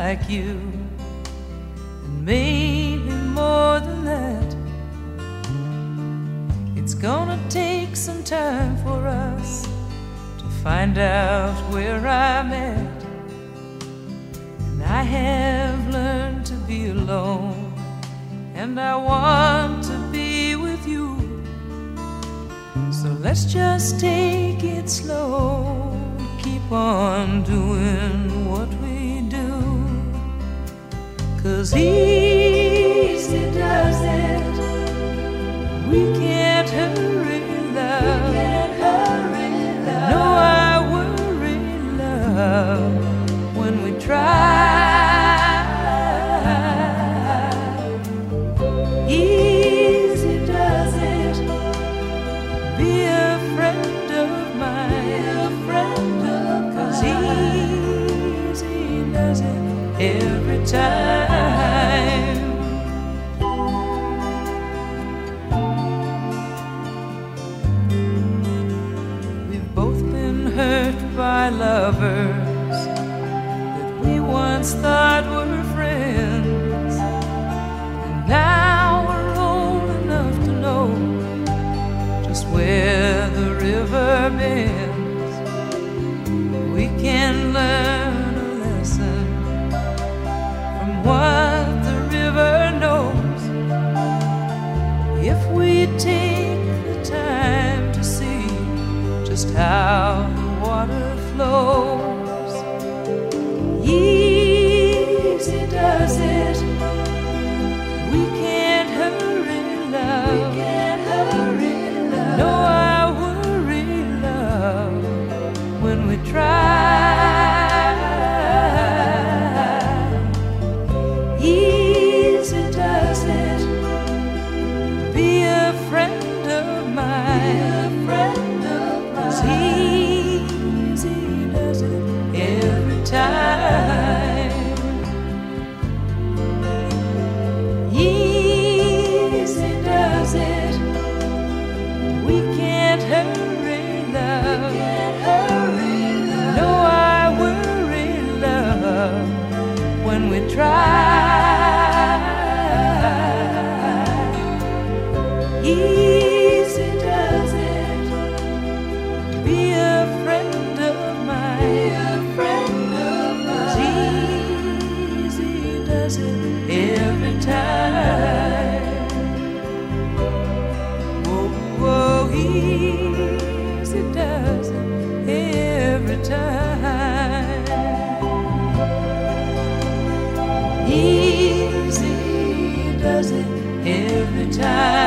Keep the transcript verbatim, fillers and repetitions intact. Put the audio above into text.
like you, and maybe more than that. It's gonna take some time for us to find out where I'm at. And I have learned to be alone, and I want to be with you. So let's just take it slow, keep on doing what we do. 'Cause easy does it, we can't hurry love. We can't hurry love. No, I worry love when we try. Easy does it, be a friend of mine. Be a friend of mine. 'Cause easy does it every time. We've both been hurt by lovers that we once thought were friends, and now we're old enough to know just where the river bends. We can learn a lesson from what the river knows if we take the time to see just how the water flows. Easy does it, we can't hurry love. We can't hurry love. No, I worry love when we try. Easy does it, be a friend of mine. Be a friend of mine. 'Cause easy does it every time. Easy does it, we can't hurry love. We can't hurry love. No, I worry love when we try. Easy does it, be a friend of mine. Be a friend of mine. 'Cause easy does it every time. Whoa, whoa, easy does it every time. Easy does it every time.